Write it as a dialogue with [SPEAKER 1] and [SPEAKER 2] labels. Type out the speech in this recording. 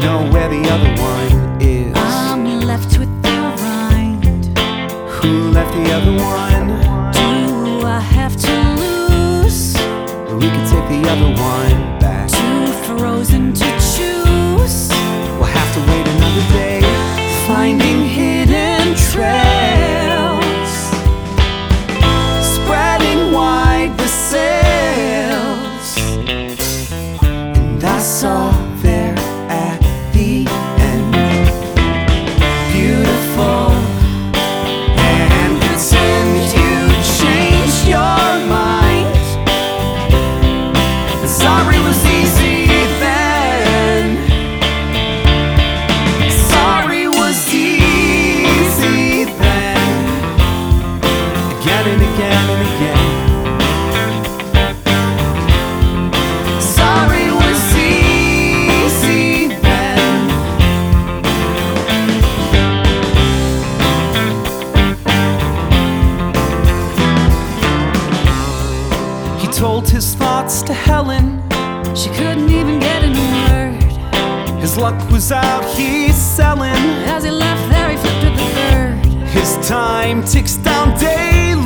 [SPEAKER 1] know where the other one is.
[SPEAKER 2] I'm left with the rind.
[SPEAKER 1] Who left the other one?
[SPEAKER 2] Do I have to lose?
[SPEAKER 1] We could take the other one back.
[SPEAKER 2] Too frozen to choose.
[SPEAKER 1] We'll have to wait another day, finding hidden trails, spreading wide the sails. And I saw there at the end, beautiful, and pretend you changed your mind. Sorry was easy then. Sorry was easy then. Again and again and again. Sorry was easy then. He told his thoughts to Helen.
[SPEAKER 2] She couldn't even get in a word.
[SPEAKER 1] His luck was out, he's selling.
[SPEAKER 2] As he left there, he flipped to the third.
[SPEAKER 1] His time ticks down daily.